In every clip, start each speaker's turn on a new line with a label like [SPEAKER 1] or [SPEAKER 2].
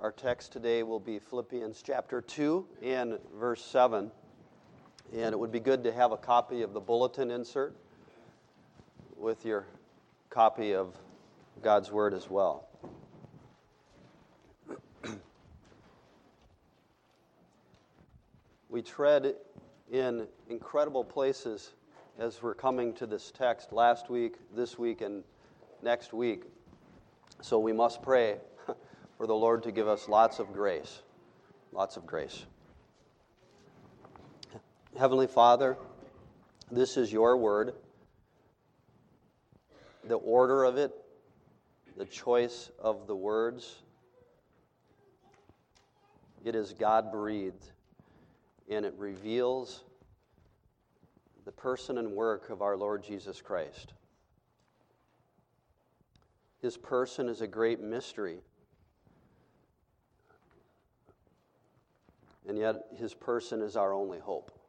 [SPEAKER 1] Our text today will be Philippians chapter 2 and verse 7. And it would be good to have a copy of the bulletin insert with your copy of God's Word as well. We tread in incredible places as we're coming to this text last week, this week, and next week. So we must pray for the Lord to give us lots of grace. Lots of grace. Heavenly Father, this is your word. The order of it, the choice of the words, it is God-breathed, and it reveals the person and work of our Lord Jesus Christ. His person is a great mystery. And yet, his person is our only hope.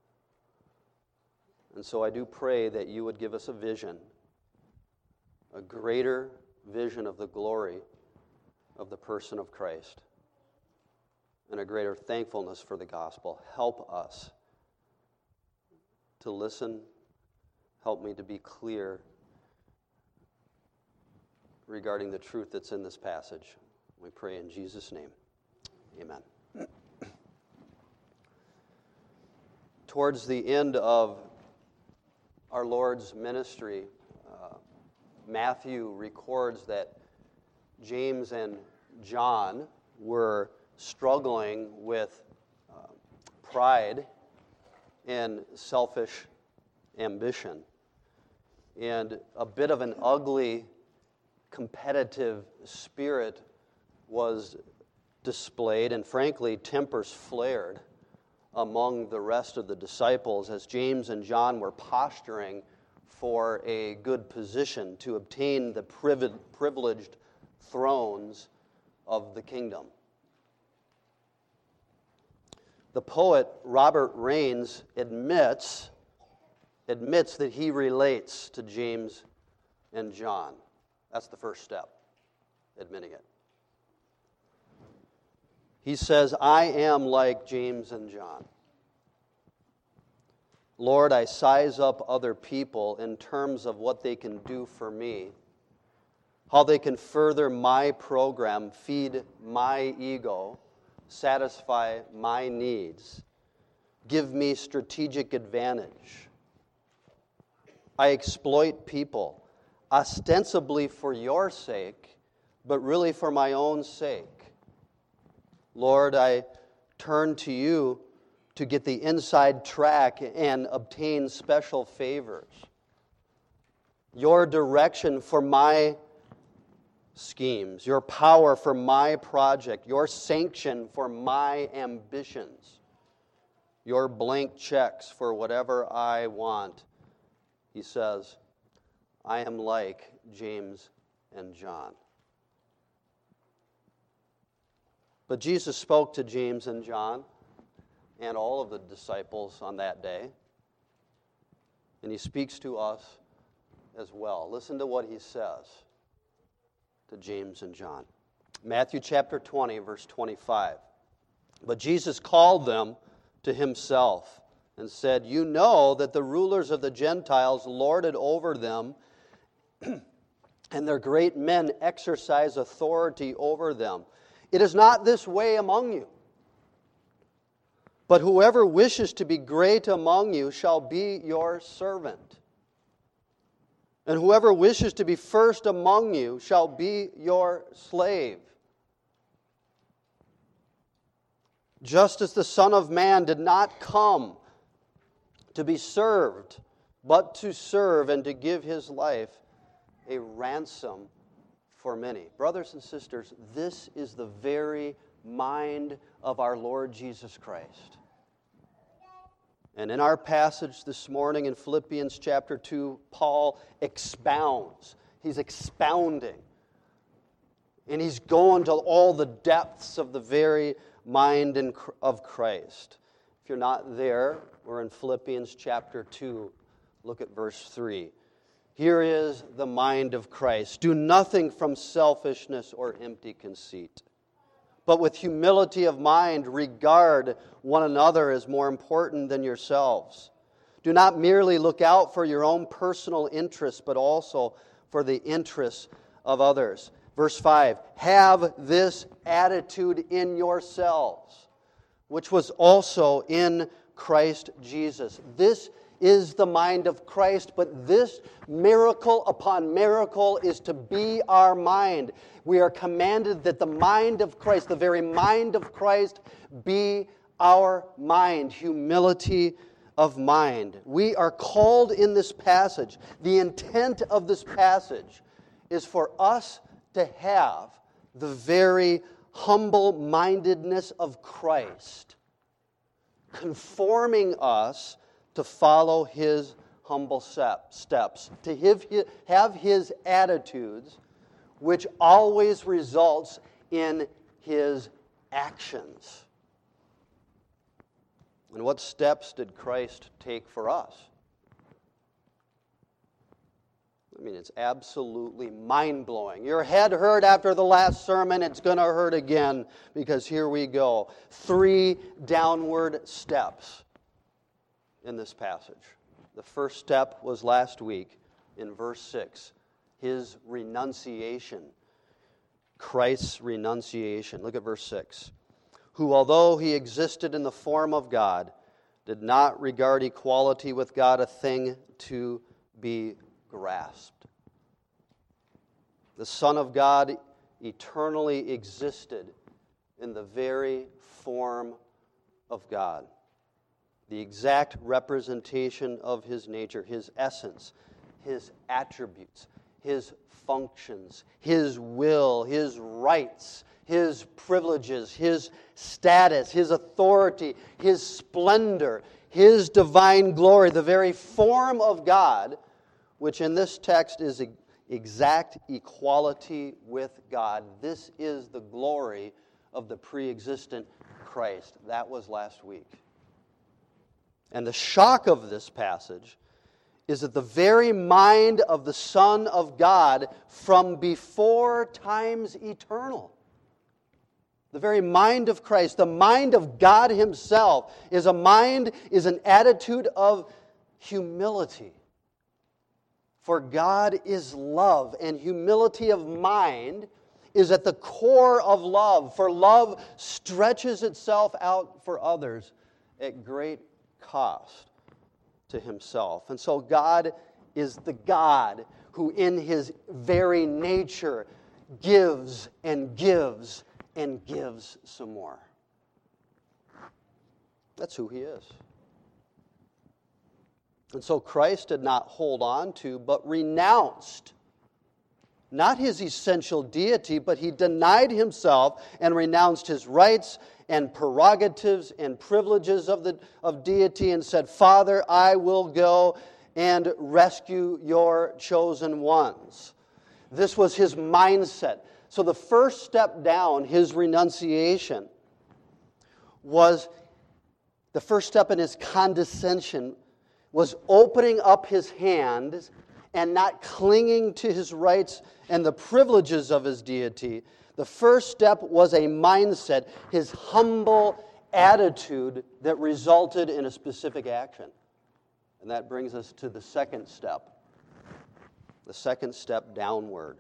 [SPEAKER 1] And so I do pray that you would give us a vision, a greater vision of the glory of the person of Christ, and a greater thankfulness for the gospel. Help us to listen. Help me to be clear regarding the truth that's in this passage. We pray in Jesus' name. Amen. Towards the end of our Lord's ministry, Matthew records that James and John were struggling with pride and selfish ambition. And a bit of an ugly, competitive spirit was displayed, and frankly, tempers flared among the rest of the disciples as James and John were posturing for a good position to obtain the privileged thrones of the kingdom. The poet Robert Raines admits that he relates to James and John. That's the first step, admitting it. He says, I am like James and John. Lord, I size up other people in terms of what they can do for me, how they can further my program, feed my ego, satisfy my needs, give me strategic advantage. I exploit people, ostensibly for your sake, but really for my own sake. Lord, I turn to you to get the inside track and obtain special favors. Your direction for my schemes, your power for my project, your sanction for my ambitions, your blank checks for whatever I want. He says, I am like James and John. But Jesus spoke to James and John and all of the disciples on that day. And he speaks to us as well. Listen to what he says to James and John. Matthew chapter 20, verse 25. But Jesus called them to himself and said, You know that the rulers of the Gentiles lord it over them, and their great men exercise authority over them. It is not this way among you. But whoever wishes to be great among you shall be your servant. And whoever wishes to be first among you shall be your slave. Just as the Son of Man did not come to be served, but to serve and to give his life a ransom for many. Brothers and sisters, this is the very mind of our Lord Jesus Christ. And in our passage this morning in Philippians chapter 2, Paul expounds. He's expounding. And he's going to all the depths of the very mind of Christ. If you're not there, we're in Philippians chapter 2. Look at verse 3. Here is the mind of Christ. Do nothing from selfishness or empty conceit, but with humility of mind regard one another as more important than yourselves. Do not merely look out for your own personal interests, but also for the interests of others. Verse 5, have this attitude in yourselves, which was also in Christ Jesus. This is the mind of Christ, but this miracle upon miracle is to be our mind. We are commanded that the mind of Christ, the very mind of Christ, be our mind. Humility of mind. We are called in this passage. The intent of this passage is for us to have the very humble-mindedness of Christ, conforming us to follow His humble steps, to have His attitudes, which always results in His actions. And what steps did Christ take for us? I mean, it's absolutely mind-blowing. Your head hurt after the last sermon. It's going to hurt again, because here we go. 3 downward steps in this passage. The first step was last week in verse 6, His renunciation. Christ's renunciation. Look at verse 6. Who, although He existed in the form of God, did not regard equality with God a thing to be grasped. The Son of God eternally existed in the very form of God. The exact representation of His nature, His essence, His attributes, His functions, His will, His rights, His privileges, His status, His authority, His splendor, His divine glory, the very form of God, which in this text is exact equality with God. This is the glory of the pre-existent Christ. That was last week. And the shock of this passage is that the very mind of the Son of God from before times eternal, the very mind of Christ, the mind of God Himself, is an attitude of humility. For God is love, and humility of mind is at the core of love. For love stretches itself out for others at great cost to Himself. And so God is the God who in His very nature gives and gives and gives some more. That's who He is. And so Christ did not hold on to, but renounced, not His essential deity, but He denied Himself and renounced His rights and prerogatives and privileges of deity and said, Father, I will go and rescue your chosen ones. This was His mindset. So the first step down, His renunciation, was the first step in His condescension, was opening up His hands and not clinging to His rights and the privileges of His deity. The first step was a mindset, His humble attitude that resulted in a specific action. And that brings us to the second step downward.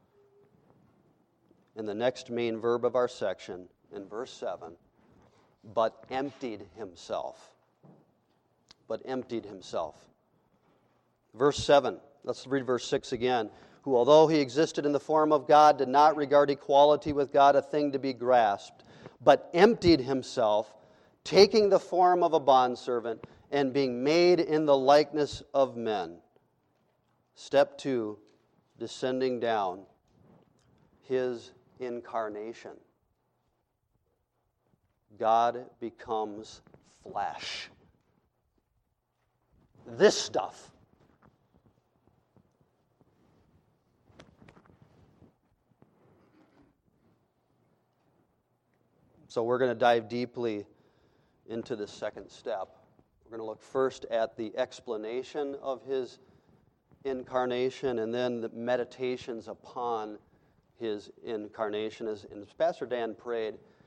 [SPEAKER 1] And the next main verb of our section, in verse 7, but emptied Himself. But emptied Himself. Verse 7, let's read verse 6 again. Who, although He existed in the form of God, did not regard equality with God a thing to be grasped, but emptied Himself, taking the form of a bondservant, and being made in the likeness of men. Step 2, descending down, His incarnation. God becomes flesh. This stuff. So we're going to dive deeply into the second step. We're going to look first at the explanation of His incarnation and then the meditations upon His incarnation. As Pastor Dan prayed,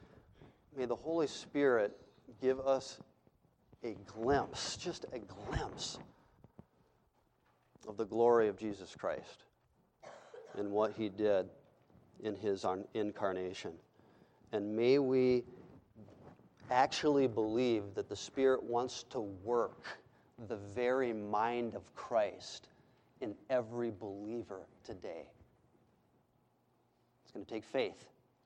[SPEAKER 1] may the Holy Spirit give us a glimpse, just a glimpse, of the glory of Jesus Christ and what He did in His incarnation. And may we actually believe that the Spirit wants to work the very mind of Christ in every believer today. It's going to take faith.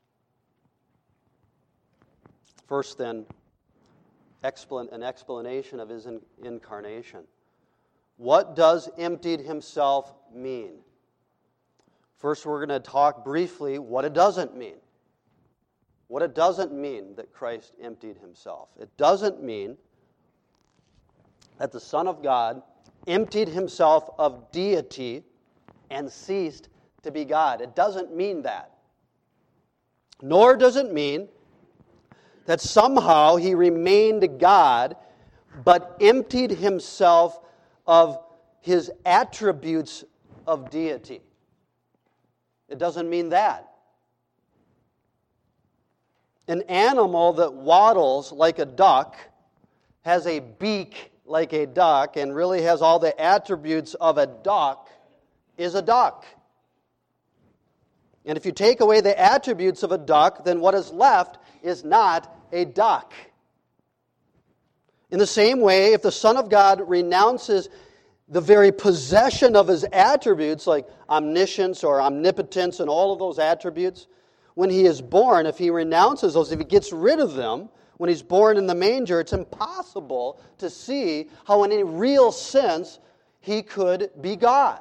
[SPEAKER 1] First, then, an explanation of His incarnation. What does emptied Himself mean? First, we're going to talk briefly what it doesn't mean. What it doesn't mean that Christ emptied Himself. It doesn't mean that the Son of God emptied Himself of deity and ceased to be God. It doesn't mean that. Nor does it mean that somehow He remained God but emptied Himself of His attributes of deity. It doesn't mean that. An animal that waddles like a duck, has a beak like a duck, and really has all the attributes of a duck, is a duck. And if you take away the attributes of a duck, then what is left is not a duck. In the same way, if the Son of God renounces the very possession of His attributes, like omniscience or omnipotence and all of those attributes, when He is born, if He renounces those, if He gets rid of them, when He's born in the manger, it's impossible to see how in a real sense He could be God.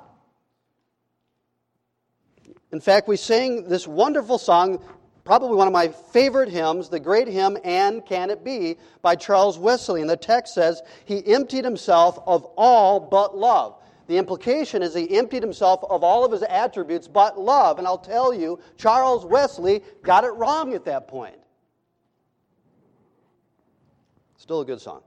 [SPEAKER 1] In fact, we sang this wonderful song, probably one of my favorite hymns, the great hymn, "And Can It Be?" by Charles Wesley. And the text says, He emptied Himself of all but love. The implication is He emptied Himself of all of His attributes but love. And I'll tell you, Charles Wesley got it wrong at that point. Still a good song.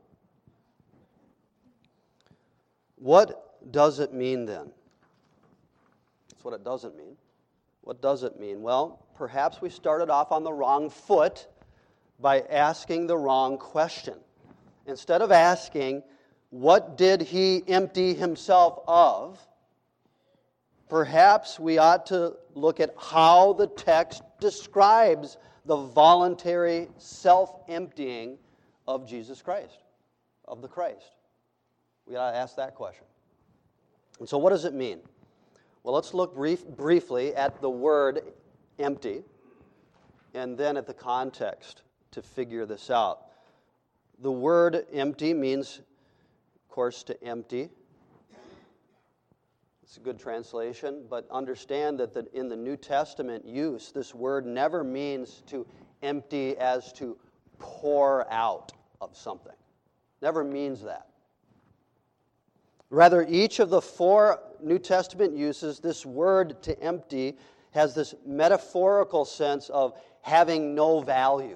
[SPEAKER 1] What does it mean then? That's what it doesn't mean. What does it mean? Well, perhaps we started off on the wrong foot by asking the wrong question. Instead of asking, what did He empty Himself of? Perhaps we ought to look at how the text describes the voluntary self-emptying of Jesus Christ, of the Christ. We ought to ask that question. And so what does it mean? Well, let's look briefly at the word empty and then at the context to figure this out. The word empty means, of course, to empty. It's a good translation, but understand that in the New Testament use, this word never means to empty as to pour out of something. Never means that. Rather, each of the four New Testament uses, this word to empty has this metaphorical sense of having no value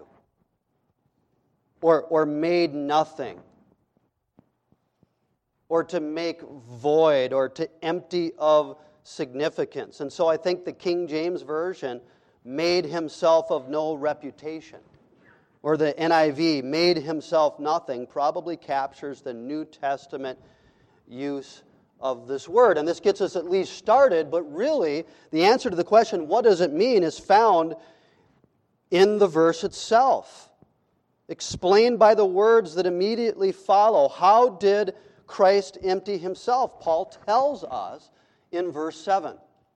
[SPEAKER 1] or made nothing, or to make void, or to empty of significance. And so I think the King James Version, made himself of no reputation, or the NIV, made himself nothing, probably captures the New Testament use of this word. And this gets us at least started, but really the answer to the question, what does it mean, is found in the verse itself, explained by the words that immediately follow. How did Christ empty Himself? Paul tells us in verse 7.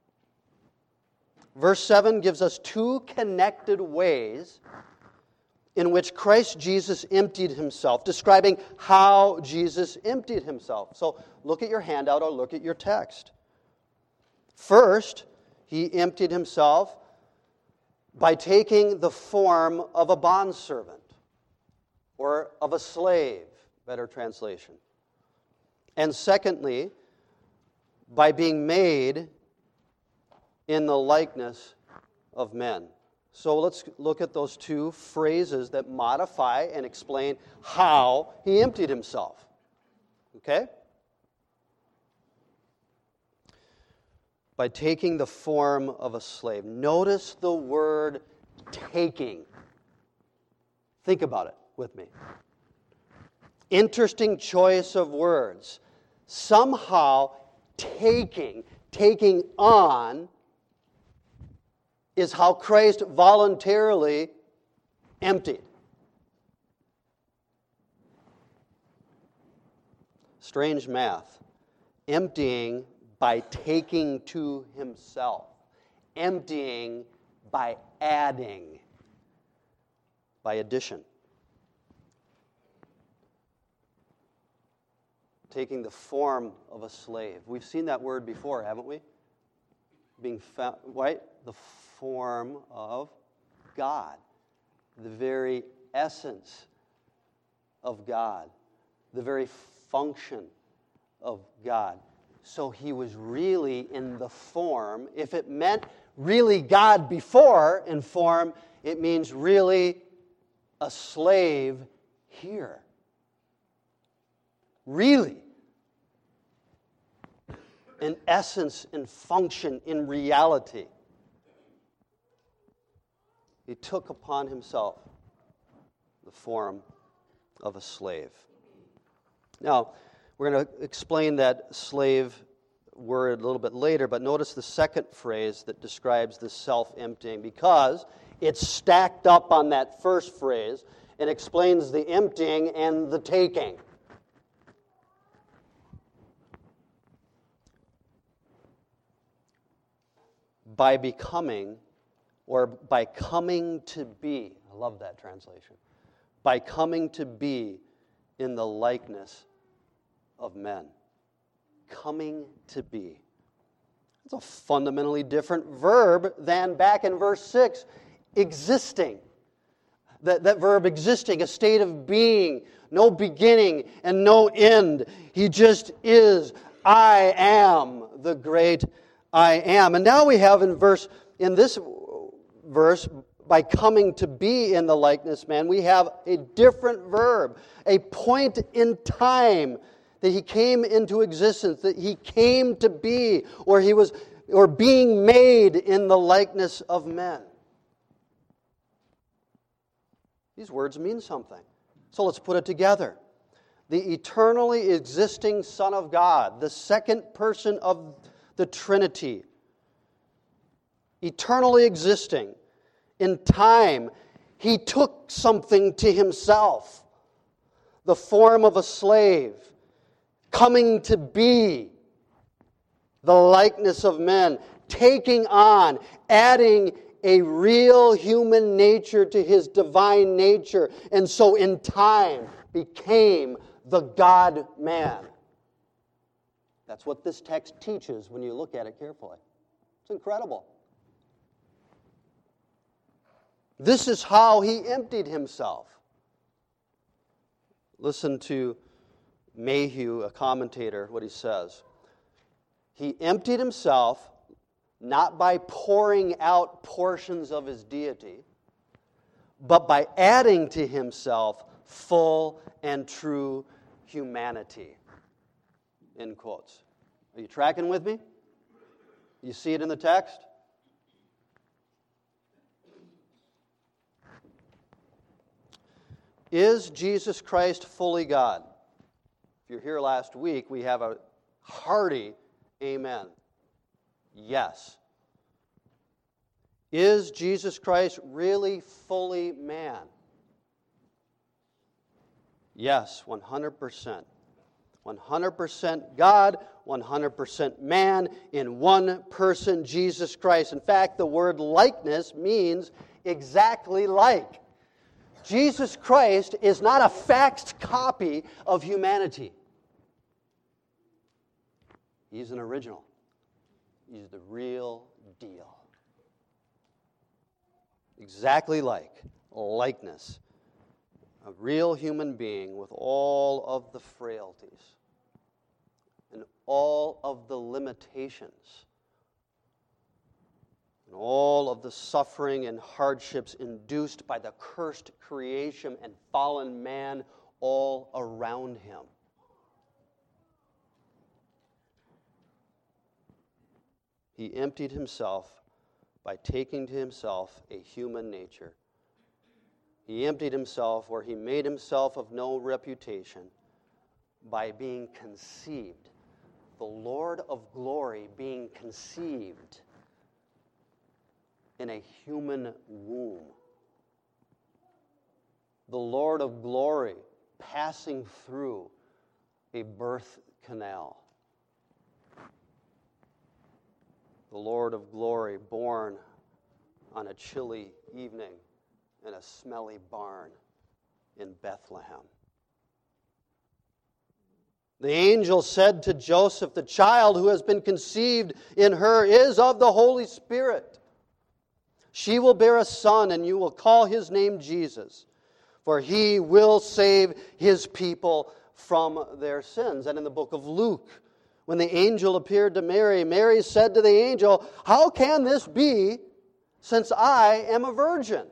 [SPEAKER 1] Verse 7 gives us two connected ways in which Christ Jesus emptied Himself, describing how Jesus emptied Himself. So look at your handout or look at your text. First, He emptied Himself by taking the form of a bondservant or of a slave, better translation. And secondly, by being made in the likeness of men. So let's look at those two phrases that modify and explain how He emptied Himself. Okay? By taking the form of a slave. Notice the word taking. Think about it with me. Interesting choice of words. Somehow taking on is how Christ voluntarily emptied. Strange math. Emptying by taking to himself. Emptying by adding. By addition. Taking the form of a slave. We've seen that word before, haven't we? Being found, right? The form of God. The very essence of God. The very function of God. So he was really in the form. If it meant really God before in form, it means really a slave here. Really. In essence, in function, in reality. He took upon himself the form of a slave. Now, we're going to explain that slave word a little bit later, but notice the second phrase that describes the self-emptying, because it's stacked up on that first phrase and explains the emptying and the taking. By becoming, or by coming to be, I love that translation, by coming to be in the likeness of men. Coming to be. It's a fundamentally different verb than back in verse 6, existing. That verb existing, a state of being, no beginning and no end. He just is. I am the great I am. And now we have in this verse, by coming to be in the likeness man, we have a different verb, a point in time that he came into existence, that he came to be, or being made in the likeness of men. These words mean something. So let's put it together. The eternally existing Son of God, the second person of the Trinity, eternally existing in time, he took something to himself, the form of a slave, coming to be the likeness of men, taking on, adding a real human nature to his divine nature, and so in time became the God-man. That's what this text teaches when you look at it carefully. It's incredible. This is how he emptied himself. Listen to Mayhew, a commentator, what he says. He emptied himself not by pouring out portions of his deity, but by adding to himself full and true humanity. End quotes. Are you tracking with me? You see it in the text? Is Jesus Christ fully God? If you're here last week, we have a hearty amen. Yes. Is Jesus Christ really fully man? Yes, 100%. 100% God, 100% man, in one person, Jesus Christ. In fact, the word likeness means exactly like. Jesus Christ is not a faxed copy of humanity. He's an original. He's the real deal. Exactly like, likeness. A real human being with all of the frailties and all of the limitations and all of the suffering and hardships induced by the cursed creation and fallen man all around him. He emptied himself by taking to himself a human nature He emptied himself, or he made himself of no reputation, by being conceived. The Lord of glory being conceived in a human womb. The Lord of glory passing through a birth canal. The Lord of glory born on a chilly evening in a smelly barn in Bethlehem. The angel said to Joseph, "The child who has been conceived in her is of the Holy Spirit. She will bear a son, and you will call his name Jesus, for he will save his people from their sins." And in the book of Luke, when the angel appeared to Mary, Mary said to the angel, "How can this be, since I am a virgin?"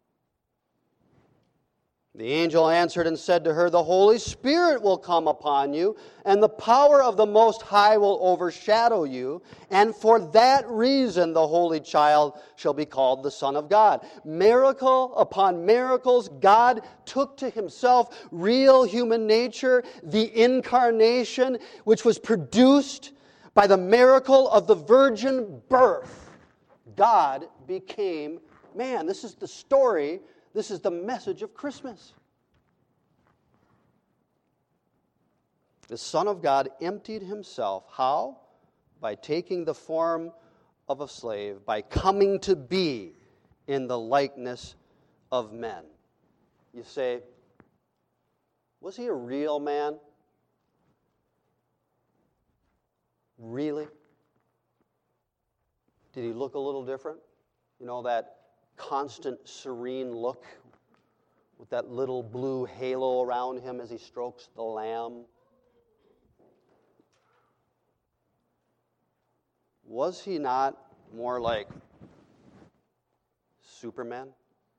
[SPEAKER 1] The angel answered and said to her, "The Holy Spirit will come upon you, and the power of the Most High will overshadow you, and for that reason the Holy Child shall be called the Son of God." Miracle upon miracles, God took to himself real human nature, the incarnation, which was produced by the miracle of the virgin birth. God became man. This is the story. This is the message of Christmas. The Son of God emptied himself. How? By taking the form of a slave, by coming to be in the likeness of men. You say, was he a real man? Really? Did he look a little different? You know, that constant serene look with that little blue halo around him as he strokes the lamb? Was he not more like Superman?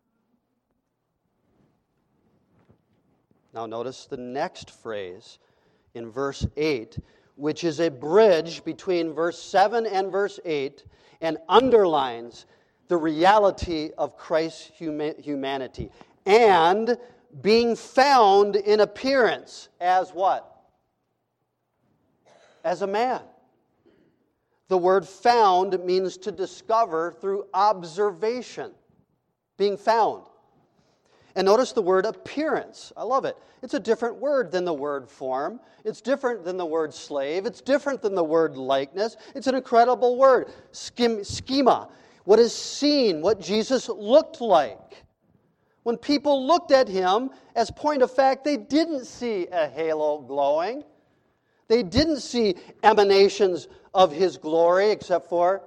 [SPEAKER 1] Now notice the next phrase in verse 8, which is a bridge between verse 7 and verse 8 and underlines the reality of Christ's humanity. And being found in appearance as what? As a man. The word found means to discover through observation. Being found. And notice the word appearance. I love it. It's a different word than the word form. It's different than the word slave. It's different than the word likeness. It's an incredible word. Schema. What is seen, what Jesus looked like. When people looked at him, as point of fact, they didn't see a halo glowing. They didn't see emanations of his glory, except for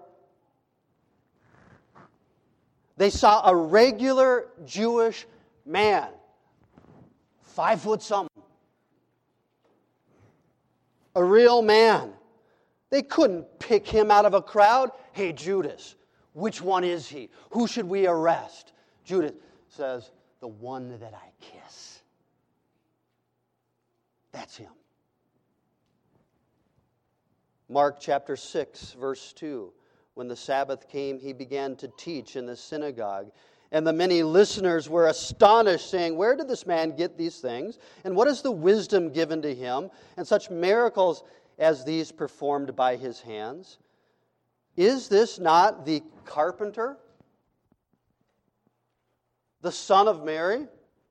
[SPEAKER 1] they saw a regular Jewish man, 5 foot something. A real man. They couldn't pick him out of a crowd. "Hey, Judas, which one is he? Who should we arrest?" Judas says, "The one that I kiss." That's him. Mark chapter 6, verse 2. When the Sabbath came, he began to teach in the synagogue. And the many listeners were astonished, saying, "Where did this man get these things? And what is the wisdom given to him? And such miracles as these performed by his hands? Is this not the carpenter, the son of Mary,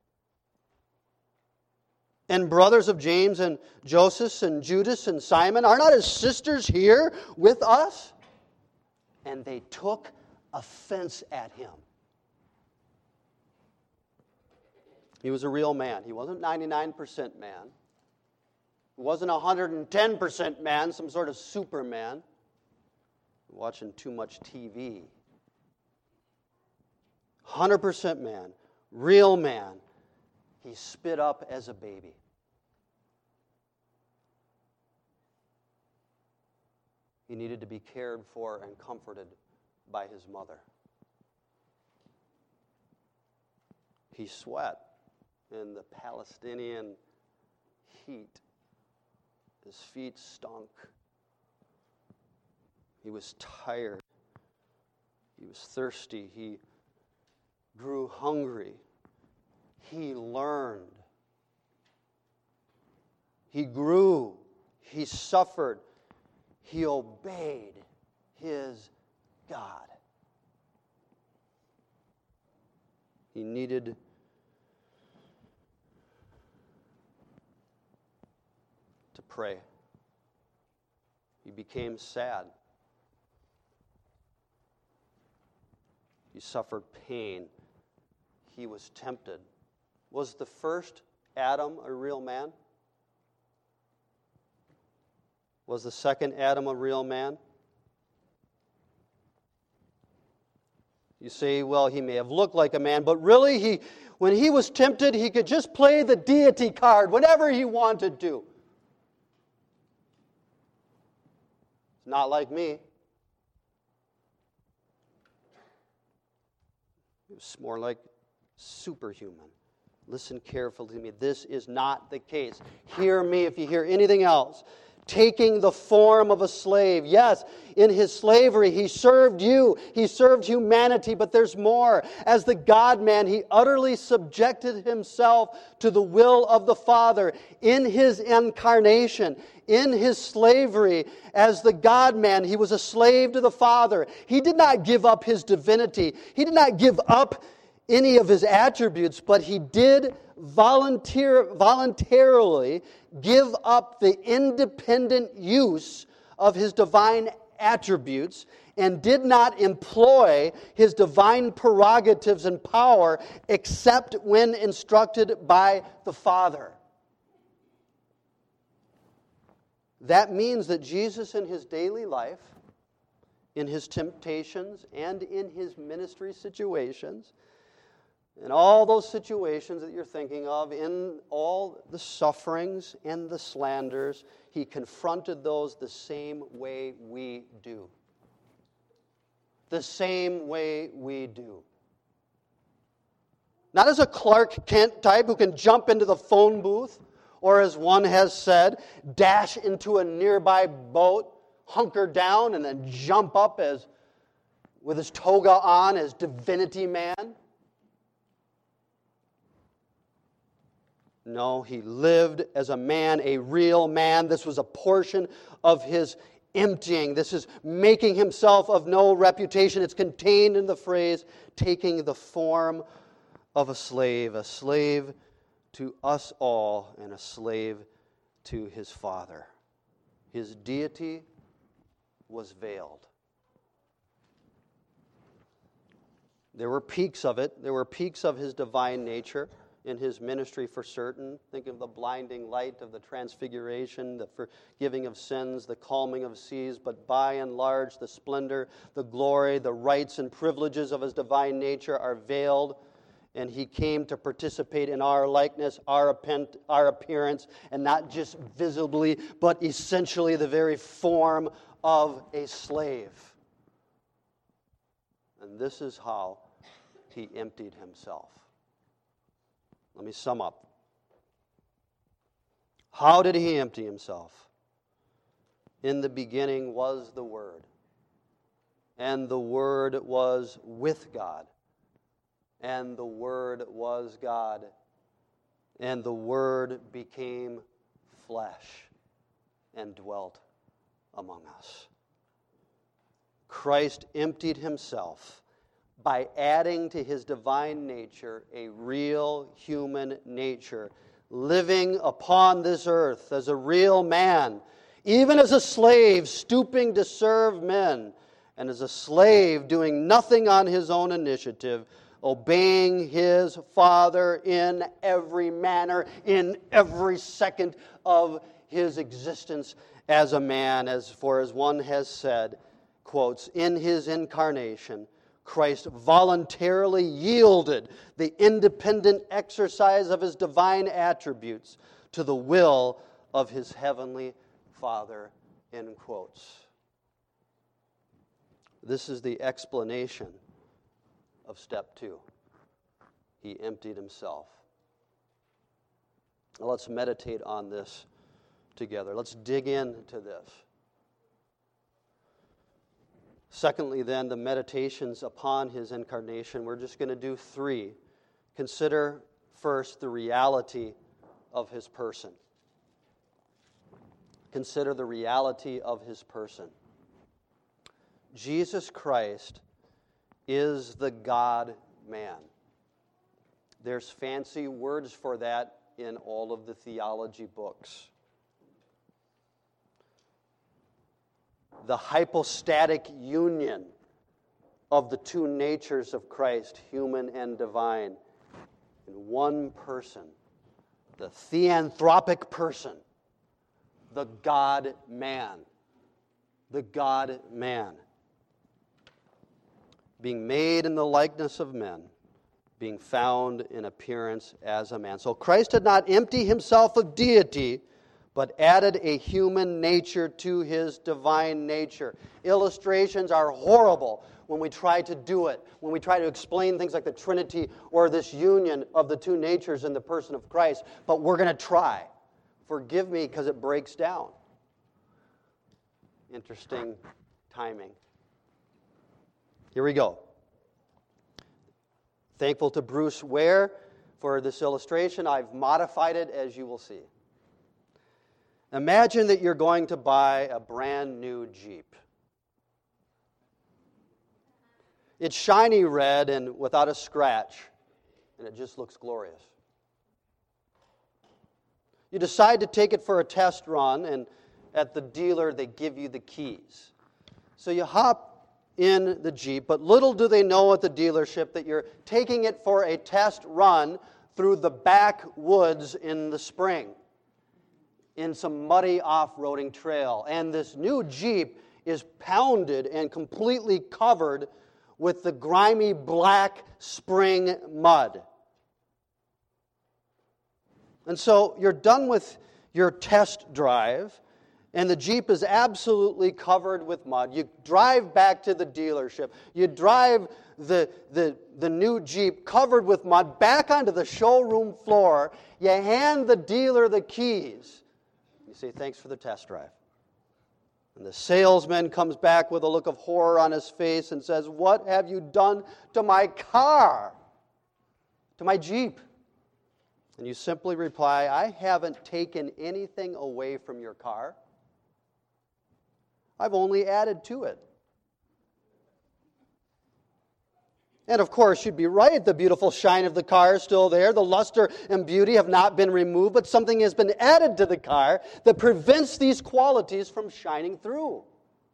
[SPEAKER 1] and brothers of James and Joseph and Judas and Simon? Are not his sisters here with us?" And they took offense at him. He was a real man. He wasn't 99% man. He wasn't 110% man, some sort of superman. Watching too much TV. 100% man, real man. He spit up as a baby. He needed to be cared for and comforted by his mother. He sweat in the Palestinian heat. His feet stunk. He was tired. He was thirsty. He grew hungry. he learned. He grew. He suffered. He obeyed his God. He needed to pray. He became sad. He suffered pain. He was tempted. Was the first Adam a real man? Was the second Adam a real man? You say, well, he may have looked like a man, but really, when he was tempted, he could just play the deity card whenever he wanted to. It's not like me. It's more like superhuman. Listen carefully to me. This is not the case. Hear me if you hear anything else. Taking the form of a slave. Yes, in his slavery, he served you. He served humanity, but there's more. As the God-man, he utterly subjected himself to the will of the Father. In his incarnation, in his slavery, as the God-man, he was a slave to the Father. He did not give up his divinity. He did not give up any of his attributes, but he did voluntarily give up the independent use of his divine attributes and did not employ his divine prerogatives and power except when instructed by the Father. That means that Jesus in his daily life, in his temptations, and in his ministry situations, in all those situations that you're thinking of, in all the sufferings and the slanders, he confronted those the same way we do. The same way we do. Not as a Clark Kent type who can jump into the phone booth, or as one has said, dash into a nearby boat, hunker down, and then jump up as with his toga on as divinity man. No, he lived as a man, a real man. This was a portion of his emptying. This is making himself of no reputation. It's contained in the phrase, taking the form of a slave to us all and a slave to his Father. His deity was veiled. There were peaks of it. There were peaks of his divine nature in his ministry for certain. Think of the blinding light of the transfiguration, the forgiving of sins, the calming of seas, but by and large, the splendor, the glory, the rights and privileges of his divine nature are veiled, and he came to participate in our likeness, our appearance, and not just visibly, but essentially the very form of a slave. And this is how he emptied himself. Let me sum up. How did he empty himself? In the beginning was the Word, and the Word was with God, and the Word was God, and the Word became flesh and dwelt among us. Christ emptied himself by adding to his divine nature a real human nature, living upon this earth as a real man, even as a slave stooping to serve men, and as a slave doing nothing on his own initiative, obeying his Father in every manner, in every second of his existence as a man, as one has said, quotes, in his incarnation, Christ voluntarily yielded the independent exercise of his divine attributes to the will of his heavenly Father, end quotes. This is the explanation of step 2. He emptied himself. Now let's meditate on this together. Let's dig into this. Secondly, then, the meditations upon his incarnation. We're just going to do 3. Consider first the reality of his person. Consider the reality of his person. Jesus Christ is the God-man. There's fancy words for that in all of the theology books. The hypostatic union of the two natures of Christ, human and divine, in one person, the theanthropic person, the God-man. The God-man. Being made in the likeness of men, being found in appearance as a man. So Christ did not empty himself of deity, but added a human nature to his divine nature. Illustrations are horrible when we try to do it, when we try to explain things like the Trinity or this union of the two natures in the person of Christ, but we're going to try. Forgive me because it breaks down. Interesting timing. Here we go. Thankful to Bruce Ware for this illustration. I've modified it, as you will see. Imagine that you're going to buy a brand new Jeep. It's shiny red and without a scratch, and it just looks glorious. You decide to take it for a test run, and at the dealer they give you the keys. So you hop in the Jeep, but little do they know at the dealership that you're taking it for a test run through the backwoods in the spring, in some muddy off-roading trail. And this new Jeep is pounded and completely covered with the grimy black spring mud. And so you're done with your test drive, and the Jeep is absolutely covered with mud. You drive back to the dealership. You drive the new Jeep covered with mud back onto the showroom floor. You hand the dealer the keys. You say, thanks for the test drive. And the salesman comes back with a look of horror on his face and says, what have you done to my car? To my Jeep? And you simply reply, I haven't taken anything away from your car. I've only added to it. And of course, you'd be right. The beautiful shine of the car is still there. The luster and beauty have not been removed, but something has been added to the car that prevents these qualities from shining through.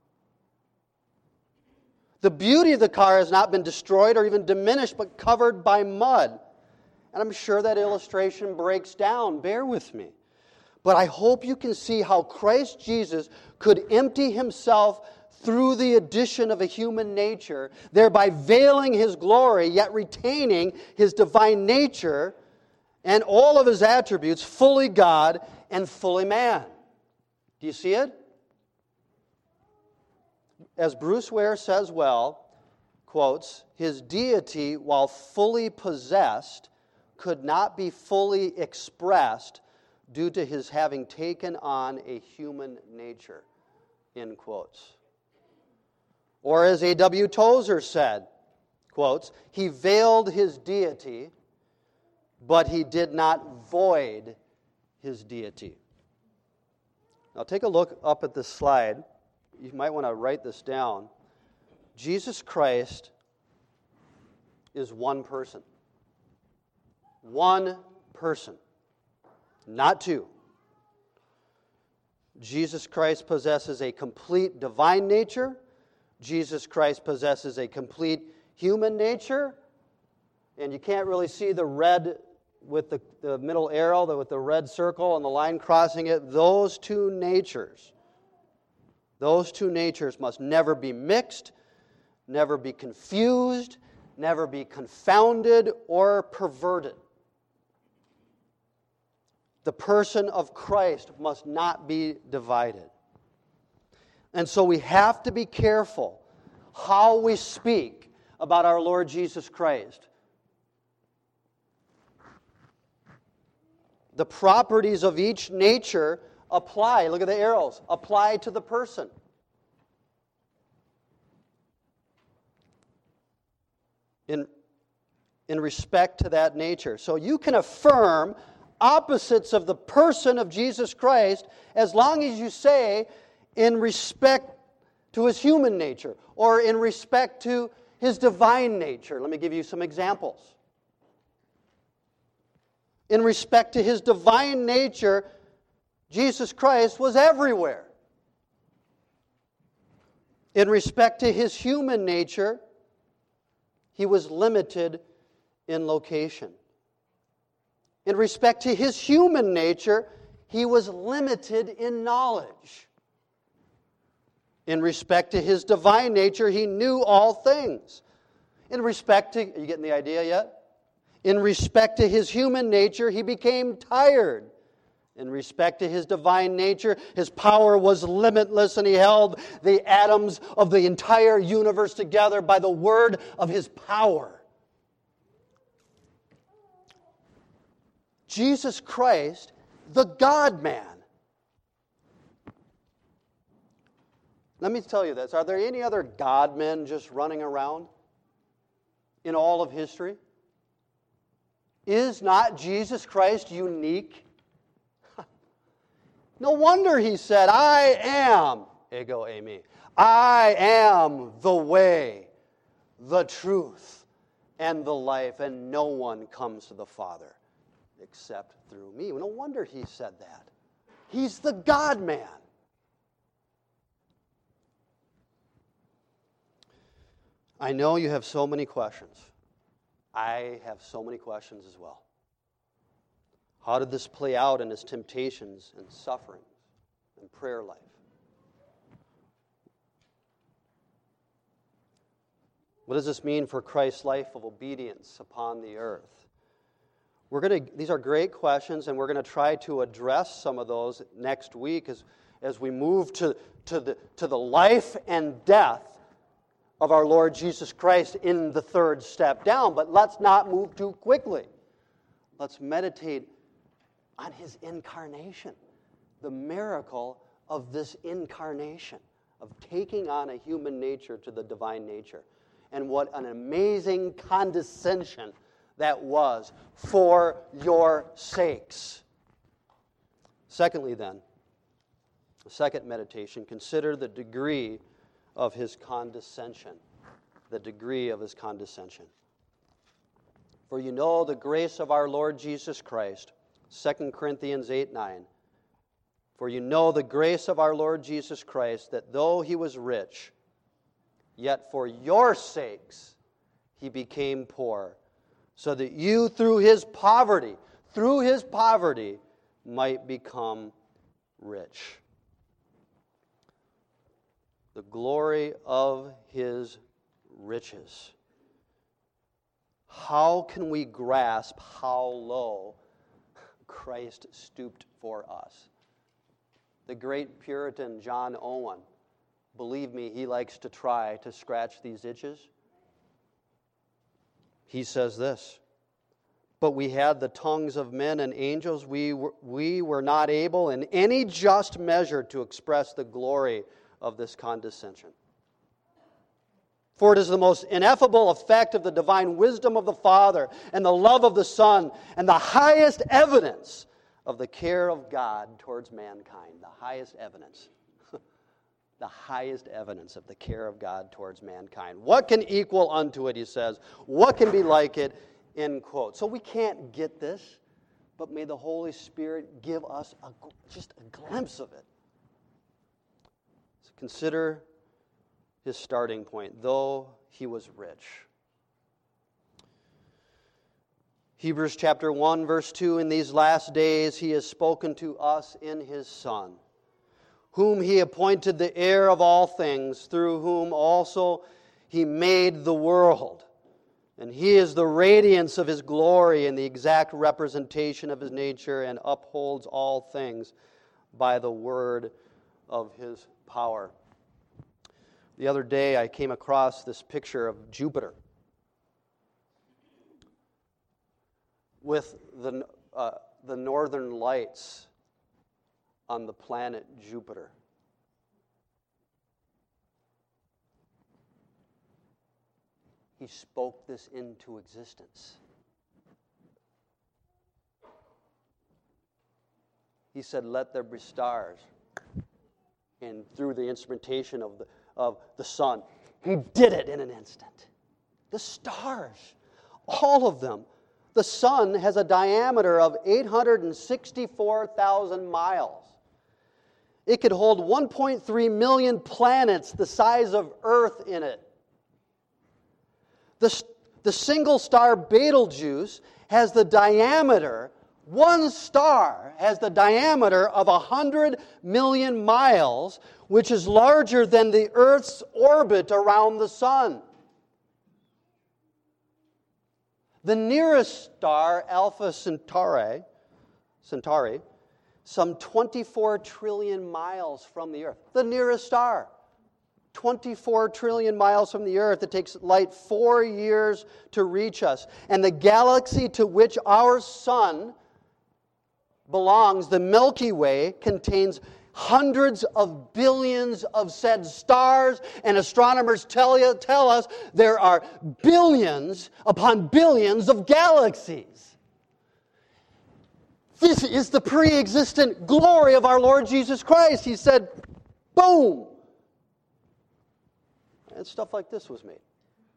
[SPEAKER 1] The beauty of the car has not been destroyed or even diminished, but covered by mud. And I'm sure that illustration breaks down. Bear with me. But I hope you can see how Christ Jesus could empty himself through the addition of a human nature, thereby veiling his glory, yet retaining his divine nature and all of his attributes, fully God and fully man. Do you see it? As Bruce Ware says well, quotes, his deity, while fully possessed, could not be fully expressed due to his having taken on a human nature, end quotes. Or as A.W. Tozer said, quotes, he veiled his deity, but he did not void his deity. Now take a look up at this slide. You might want to write this down. Jesus Christ is one person. One person. Not two. Jesus Christ possesses a complete divine nature. Jesus Christ possesses a complete human nature. And you can't really see the red with the middle arrow, with the red circle and the line crossing it. Those two natures must never be mixed, never be confused, never be confounded or perverted. The person of Christ must not be divided. And so we have to be careful how we speak about our Lord Jesus Christ. The properties of each nature apply. Look at the arrows. Apply to the person. In in respect to that nature. So you can affirm opposites of the person of Jesus Christ as long as you say in respect to his human nature or in respect to his divine nature. Let me give you some examples. In respect to his divine nature, Jesus Christ was everywhere. In respect to his human nature, he was limited in location. In respect to his human nature, he was limited in knowledge. In respect to his divine nature, he knew all things. In respect to, are you getting the idea yet? In respect to his human nature, he became tired. In respect to his divine nature, his power was limitless, and he held the atoms of the entire universe together by the word of his power. Jesus Christ, the God-man. Let me tell you this. Are there any other God-men just running around in all of history? Is not Jesus Christ unique? No wonder he said, I am, ego eimi, I am the way, the truth, and the life, and no one comes to the Father except through me. No wonder he said that. He's the God-man. I know you have so many questions. I have so many questions as well. How did this play out in his temptations and sufferings and prayer life? What does this mean for Christ's life of obedience upon the earth? These are great questions, and we're going to try to address some of those next week as we move to the life and death of our Lord Jesus Christ in the third step down. But let's not move too quickly. Let's meditate on his incarnation, the miracle of this incarnation, of taking on a human nature to the divine nature. And what an amazing condescension that was for your sakes. Secondly then, the second meditation, consider the degree of his condescension. The degree of his condescension. For you know the grace of our Lord Jesus Christ, 2 Corinthians 8:9. For you know the grace of our Lord Jesus Christ, that though he was rich, yet for your sakes he became poor, so that you through his poverty, might become rich. The glory of his riches. How can we grasp how low Christ stooped for us? The great Puritan John Owen, believe me, he likes to try to scratch these itches. He says this, but we had the tongues of men and angels. We were not able in any just measure to express the glory of this condescension. For it is the most ineffable effect of the divine wisdom of the Father and the love of the Son and the highest evidence of the care of God towards mankind. The highest evidence. The highest evidence of the care of God towards mankind. What can equal unto it, he says. What can be like it, end quote. So we can't get this, but may the Holy Spirit give us just a glimpse of it. So consider his starting point, though he was rich. Hebrews chapter 1, verse 2, in these last days he has spoken to us in his Son, whom he appointed the heir of all things, through whom also he made the world. And he is the radiance of his glory and the exact representation of his nature, and upholds all things by the word of his power. The other day I came across this picture of Jupiter with the northern lights on the planet Jupiter. He spoke this into existence. He said, let there be stars. And through the instrumentation of the sun, He did it in an instant. The stars, all of them. The sun has a diameter of 864,000 miles. It could hold 1.3 million planets the size of Earth in it. The single star Betelgeuse has the diameter, one star has the diameter of 100 million miles, which is larger than the Earth's orbit around the sun. The nearest star, Alpha Centauri, some 24 trillion miles from the Earth. The nearest star, 24 trillion miles from the Earth. It takes light 4 years to reach us. And the galaxy to which our sun belongs, the Milky Way, contains hundreds of billions of said stars, and astronomers tell us there are billions upon billions of galaxies. This is the pre-existent glory of our Lord Jesus Christ. He said, boom! And stuff like this was made.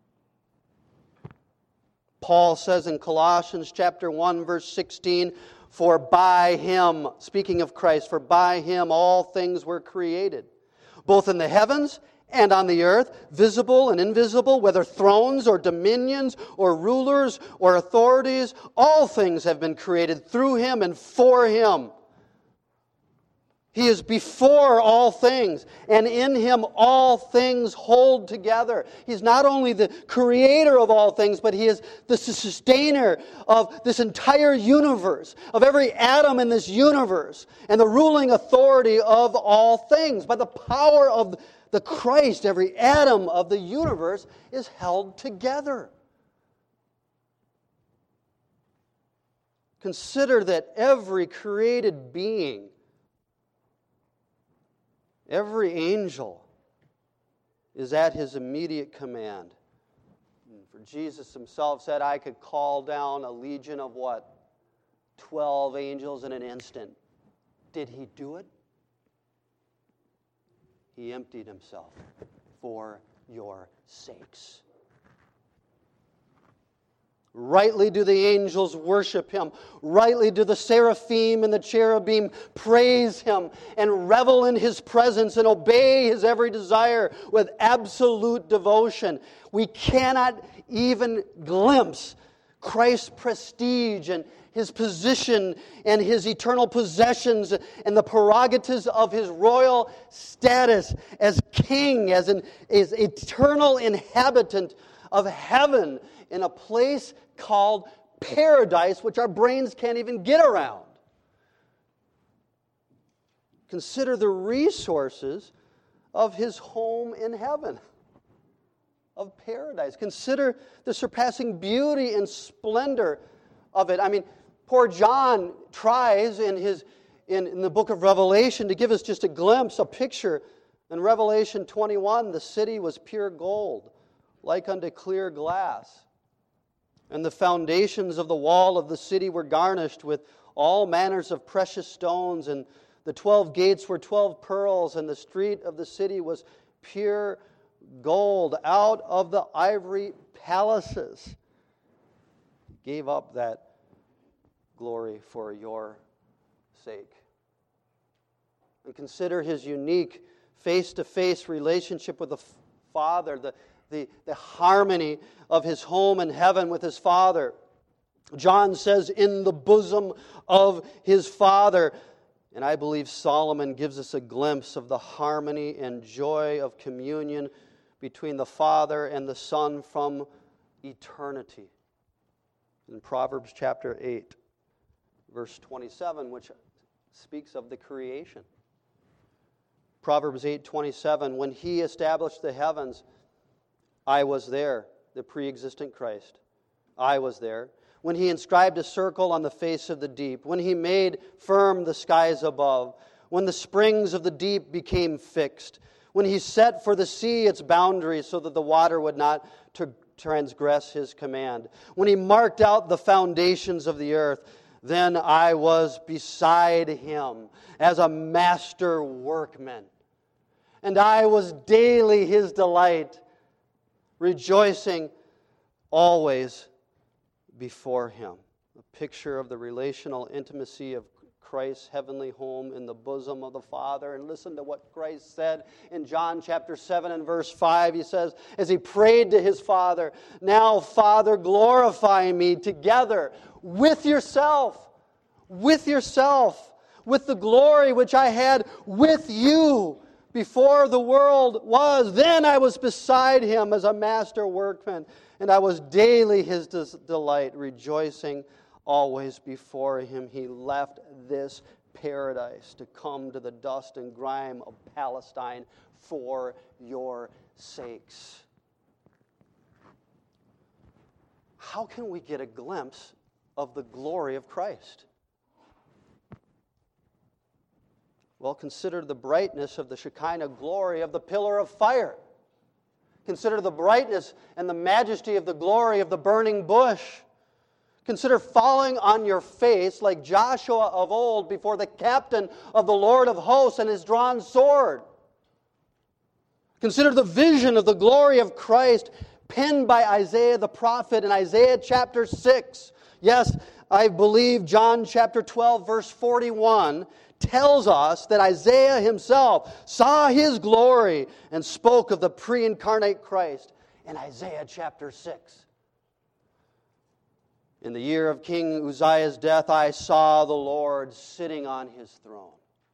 [SPEAKER 1] Paul says in Colossians chapter 1, verse 16, for by Him, speaking of Christ, for by Him all things were created, both in the heavens and on the earth, visible and invisible, whether thrones or dominions or rulers or authorities, all things have been created through Him and for Him. He is before all things, and in Him all things hold together. He's not only the creator of all things, but He is the sustainer of this entire universe, of every atom in this universe, and the ruling authority of all things. By the power of the Christ, every atom of the universe is held together. Consider that every created being, every angel is at His immediate command. For Jesus Himself said, I could call down a legion of what? 12 angels in an instant. Did He do it? He emptied Himself for your sakes. Rightly do the angels worship Him. Rightly do the seraphim and the cherubim praise Him and revel in His presence and obey His every desire with absolute devotion. We cannot even glimpse Christ's prestige and His position and His eternal possessions and the prerogatives of His royal status as King, as an eternal inhabitant of heaven, in a place called paradise, which our brains can't even get around. Consider the resources of His home in heaven, of paradise. Consider the surpassing beauty and splendor of it. I mean, poor John tries in the book of Revelation to give us just a glimpse, a picture. In Revelation 21, the city was pure gold, like unto clear glass. And the foundations of the wall of the city were garnished with all manners of precious stones, and the 12 gates were 12 pearls, and the street of the city was pure gold out of the ivory palaces. He gave up that glory for your sake. And consider His unique face-to-face relationship with the Father, the harmony of His home in heaven with His Father. John says, in the bosom of His Father. And I believe Solomon gives us a glimpse of the harmony and joy of communion between the Father and the Son from eternity. In Proverbs chapter 8, verse 27, which speaks of the creation. Proverbs 8:27, when He established the heavens, I was there, the pre-existent Christ. I was there. When He inscribed a circle on the face of the deep. When He made firm the skies above. When the springs of the deep became fixed. When He set for the sea its boundaries so that the water would not transgress his command. When he marked out the foundations of the earth, then I was beside him as a master workman. And I was daily his delight, rejoicing always before him. A picture of the relational intimacy of Christ's heavenly home in the bosom of the Father. And listen to what Christ said in John chapter 7 and verse 5. He says, as he prayed to his Father, "Now, Father, glorify me together with yourself, with the glory which I had with you before the world was. Then I was beside him as a master workman, and I was daily his delight, rejoicing always before him." He left this paradise to come to the dust and grime of Palestine for your sakes. How can we get a glimpse of the glory of Christ? Well, consider the brightness of the Shekinah glory of the pillar of fire. Consider the brightness and the majesty of the glory of the burning bush. Consider falling on your face like Joshua of old before the captain of the Lord of hosts and his drawn sword. Consider the vision of the glory of Christ penned by Isaiah the prophet in Isaiah chapter 6. Yes, I believe John chapter 12 verse 41 tells us that Isaiah himself saw his glory and spoke of the pre-incarnate Christ in Isaiah chapter 6. In the year of King Uzziah's death, I saw the Lord sitting on his throne,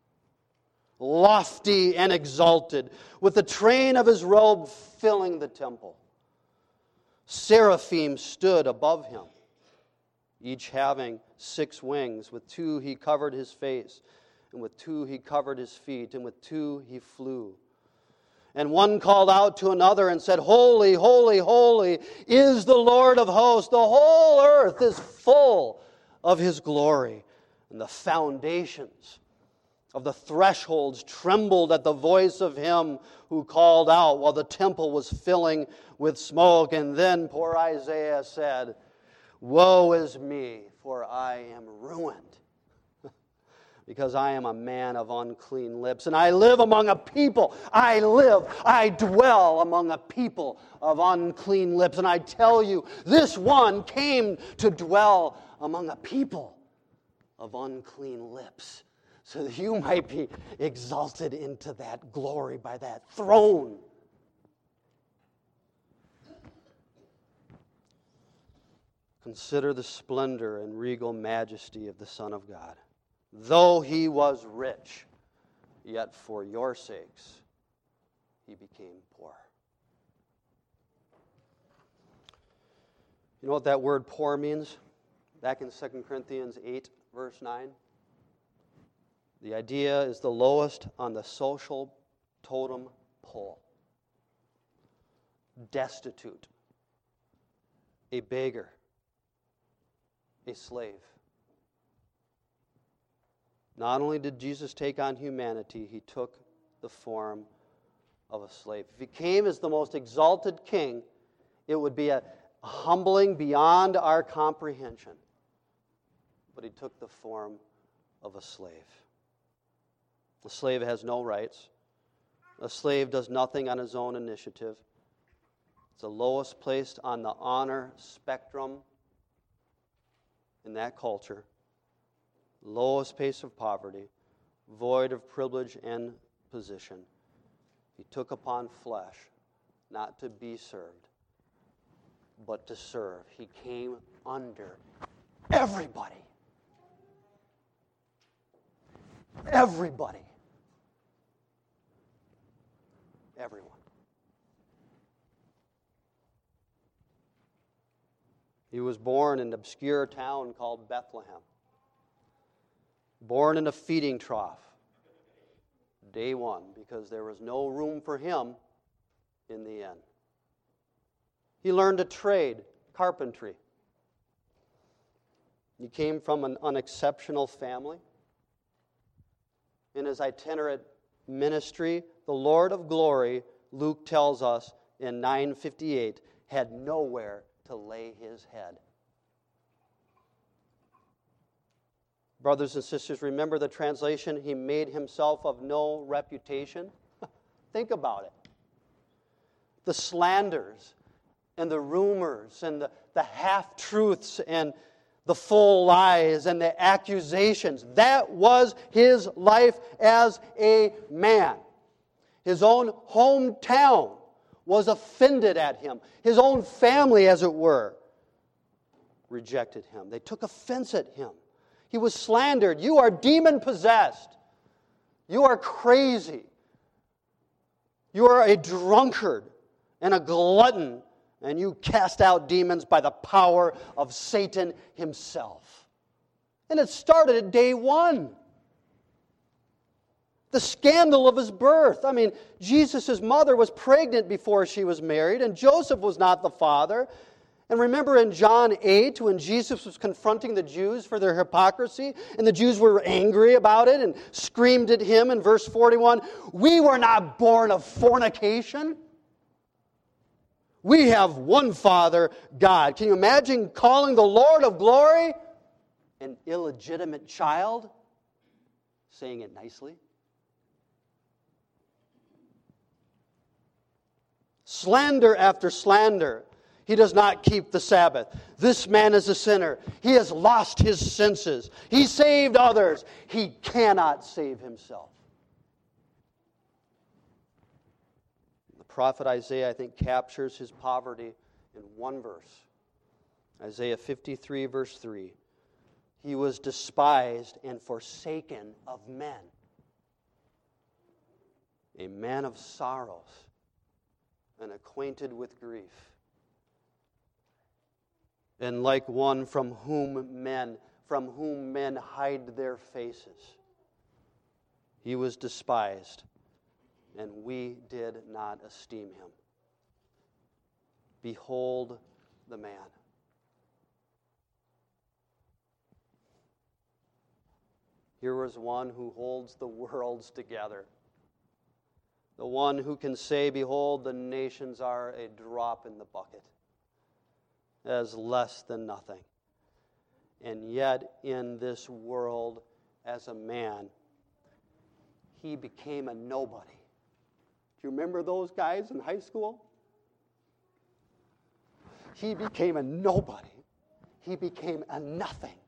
[SPEAKER 1] lofty and exalted, with the train of his robe filling the temple. Seraphim stood above him, each having 6 wings. With 2 he covered his face, and with 2 he covered his feet, and with 2 he flew. And one called out to another and said, "Holy, holy, holy is the Lord of hosts. The whole earth is full of his glory." And the foundations of the thresholds trembled at the voice of him who called out, while the temple was filling with smoke. And then poor Isaiah said, "Woe is me, for I am ruined, because I am a man of unclean lips, and I live among a people. I dwell among a people of unclean lips." And I tell you, this one came to dwell among a people of unclean lips, so that you might be exalted into that glory by that throne. Consider the splendor and regal majesty of the Son of God. Though he was rich, yet for your sakes he became poor. You know what that word poor means? Back in 2 Corinthians 8, verse 9. The idea is the lowest on the social totem pole. Destitute. A beggar. A slave. Not only did Jesus take on humanity, he took the form of a slave. If he came as the most exalted king, it would be a humbling beyond our comprehension. But he took the form of a slave. A slave has no rights. A slave does nothing on his own initiative. It's the lowest placed on the honor spectrum in that culture. Lowest pace of poverty, void of privilege and position. He took upon flesh, not to be served, but to serve. He came under everybody. Everybody. Everyone. He was born in an obscure town called Bethlehem. Born in a feeding trough, day one, because there was no room for him in the inn. He learned a trade, carpentry. He came from an unexceptional family. In his itinerant ministry, the Lord of glory, Luke tells us in 9:58, had nowhere to lay his head. Brothers and sisters, remember the translation, he made himself of no reputation? Think about it. The slanders and the rumors and the half-truths and the full lies and the accusations, that was his life as a man. His own hometown was offended at him. His own family, as it were, rejected him. They took offense at him. He was slandered. You are demon-possessed. You are crazy. You are a drunkard and a glutton, and you cast out demons by the power of Satan himself. And it started at day one. The scandal of his birth. I mean, Jesus' mother was pregnant before she was married, and Joseph was not the father. And remember in John 8, when Jesus was confronting the Jews for their hypocrisy, and the Jews were angry about it and screamed at him in verse 41, "We were not born of fornication. We have one Father, God." Can you imagine calling the Lord of glory an illegitimate child? Saying it nicely. Slander after slander. He does not keep the Sabbath. This man is a sinner. He has lost his senses. He saved others. He cannot save himself. The prophet Isaiah, I think, captures his poverty in one verse. Isaiah 53, verse 3. He was despised and forsaken of men, a man of sorrows and acquainted with grief. And like one from whom men hide their faces. He was despised, and we did not esteem him. Behold the man. Here was one who holds the worlds together. The one who can say, "Behold, the nations are a drop in the bucket," as less than nothing. And yet, in this world, as a man, he became a nobody. Do you remember those guys in high school? He became a nobody. He became a nothing.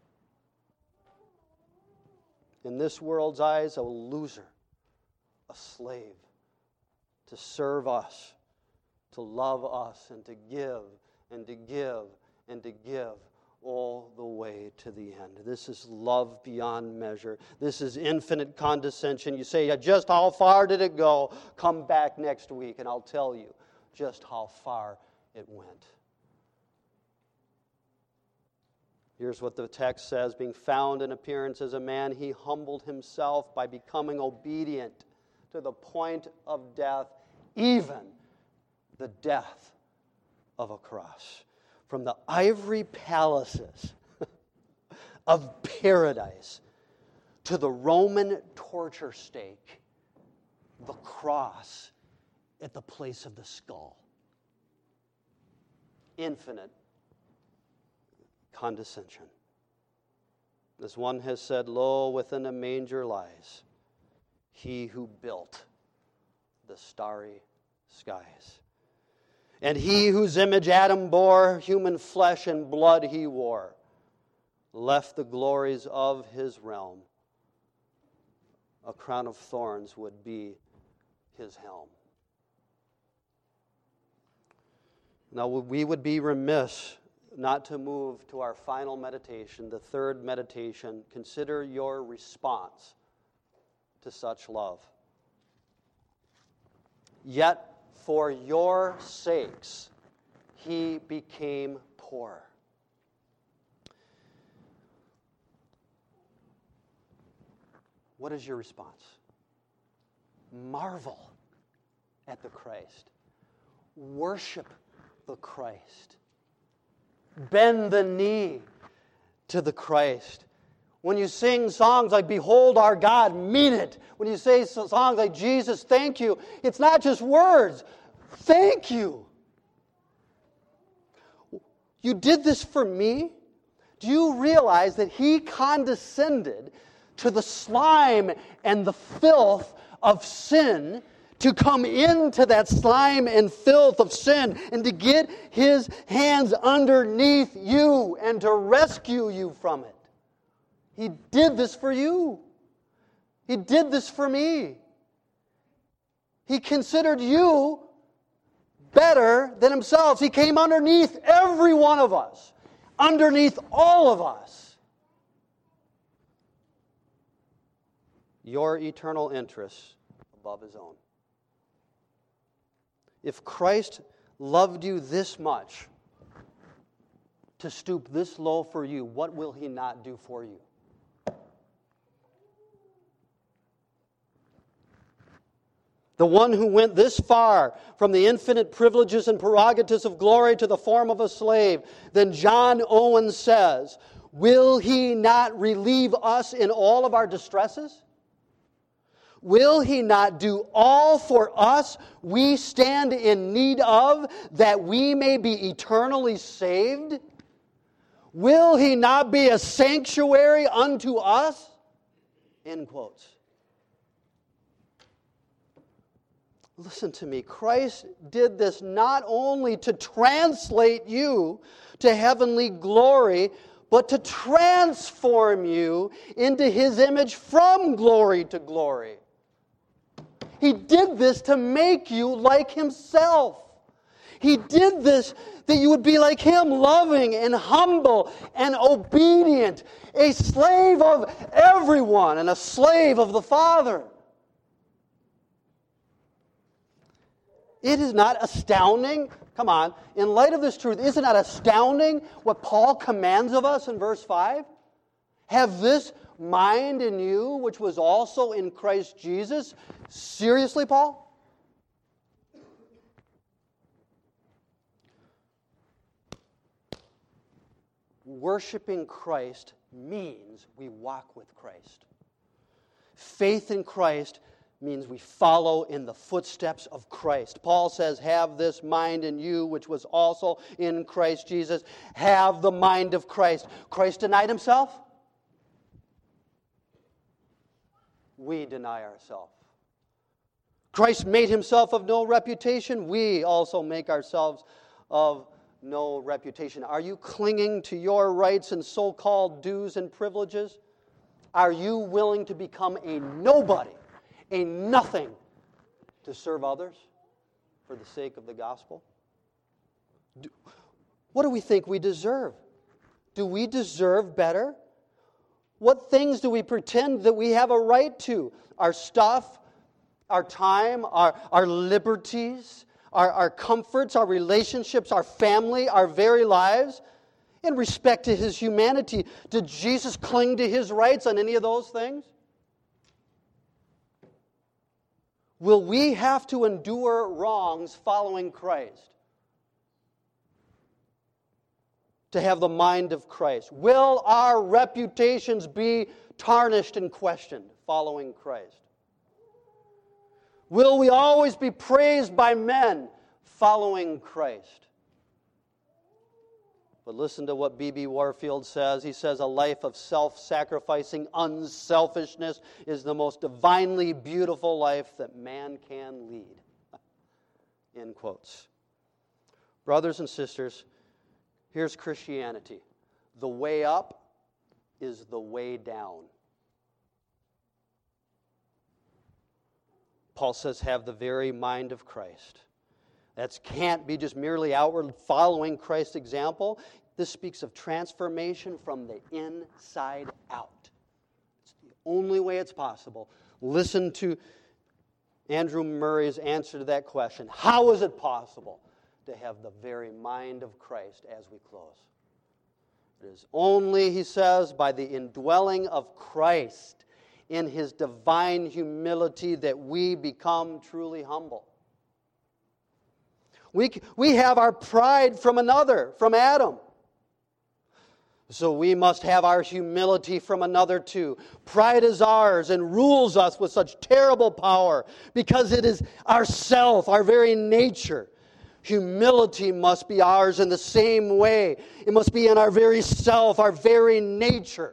[SPEAKER 1] In this world's eyes, a loser, a slave, to serve us, to love us, and to give and to give and to give all the way to the end. This is love beyond measure. This is infinite condescension. You say, "Just how far did it go?" Come back next week and I'll tell you just how far it went. Here's what the text says. Being found in appearance as a man, he humbled himself by becoming obedient to the point of death, even the death of a cross. From the ivory palaces of paradise to the Roman torture stake, the cross at the place of the skull. Infinite condescension. As one has said, "Lo, within a manger lies he who built the starry skies. And he whose image Adam bore, human flesh and blood he wore, left the glories of his realm. A crown of thorns would be his helm." Now, we would be remiss not to move to our final meditation, the third meditation. Consider your response to such love. Yet, for your sakes, he became poor. What is your response? Marvel at the Christ. Worship the Christ. Bend the knee to the Christ. When you sing songs like "Behold our God," mean it. When you say songs like "Jesus, thank you," it's not just words. Thank you. You did this for me? Do you realize that He condescended to the slime and the filth of sin, to come into that slime and filth of sin and to get His hands underneath you and to rescue you from it? He did this for you. He did this for me. He considered you better than Himself. He came underneath every one of us, underneath all of us. Your eternal interests above His own. If Christ loved you this much, to stoop this low for you, what will He not do for you? The one who went this far from the infinite privileges and prerogatives of glory to the form of a slave, then John Owen says, will He not relieve us in all of our distresses? Will He not do all for us we stand in need of, that we may be eternally saved? Will He not be a sanctuary unto us? End quotes. Listen to me. Christ did this not only to translate you to heavenly glory, but to transform you into His image from glory to glory. He did this to make you like Himself. He did this that you would be like Him, loving and humble and obedient, a slave of everyone and a slave of the Father. It is not astounding? Come on. In light of this truth, is it not astounding what Paul commands of us in verse 5? Have this mind in you, which was also in Christ Jesus. Seriously, Paul? Worshiping Christ means we walk with Christ. Faith in Christ means we follow in the footsteps of Christ. Paul says, have this mind in you, which was also in Christ Jesus. Have the mind of Christ. Christ denied Himself. We deny ourselves. Christ made Himself of no reputation. We also make ourselves of no reputation. Are you clinging to your rights and so-called dues and privileges? Are you willing to become a nobody, a nothing, to serve others for the sake of the gospel? What do we think we deserve? Do we deserve better? What things do we pretend that we have a right to? Our stuff, our time, our liberties, our comforts, our relationships, our family, our very lives. In respect to His humanity, did Jesus cling to His rights on any of those things? Will we have to endure wrongs following Christ? To have the mind of Christ? Will our reputations be tarnished and questioned following Christ? Will we always be praised by men following Christ? But listen to what B.B. Warfield says. He says, a life of self-sacrificing unselfishness is the most divinely beautiful life that man can lead. End quotes. Brothers and sisters, here's Christianity. The way up is the way down. Paul says, have the very mind of Christ. That can't be just merely outward following Christ's example. This speaks of transformation from the inside out. It's the only way it's possible. Listen to Andrew Murray's answer to that question. How is it possible to have the very mind of Christ as we close? It is only, he says, by the indwelling of Christ in His divine humility that we become truly humble. We have our pride from another, from Adam. So we must have our humility from another too. Pride is ours and rules us with such terrible power because it is ourself, our very nature. Humility must be ours in the same way. It must be in our very self, our very nature.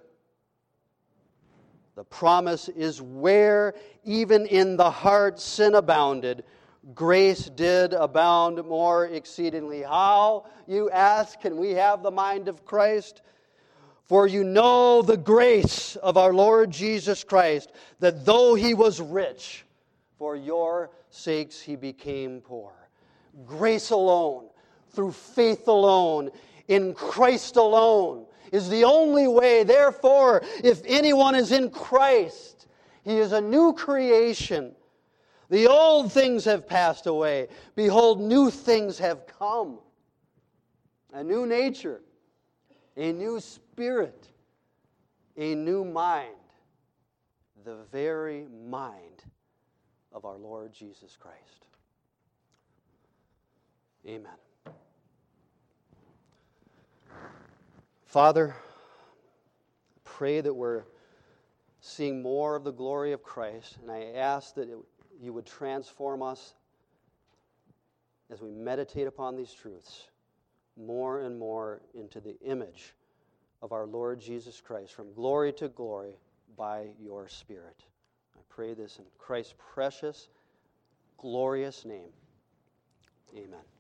[SPEAKER 1] The promise is where, even in the heart, sin abounded, grace did abound more exceedingly. How, you ask, can we have the mind of Christ? For you know the grace of our Lord Jesus Christ, that though He was rich, for your sakes He became poor. Grace alone, through faith alone, in Christ alone, is the only way. Therefore, if anyone is in Christ, he is a new creation. The old things have passed away. Behold, new things have come. A new nature, a new spirit, a new mind. The very mind of our Lord Jesus Christ. Amen. Father, pray that we're seeing more of the glory of Christ, and I ask that you would transform us as we meditate upon these truths more and more into the image of our Lord Jesus Christ, from glory to glory by your Spirit. I pray this in Christ's precious, glorious name. Amen.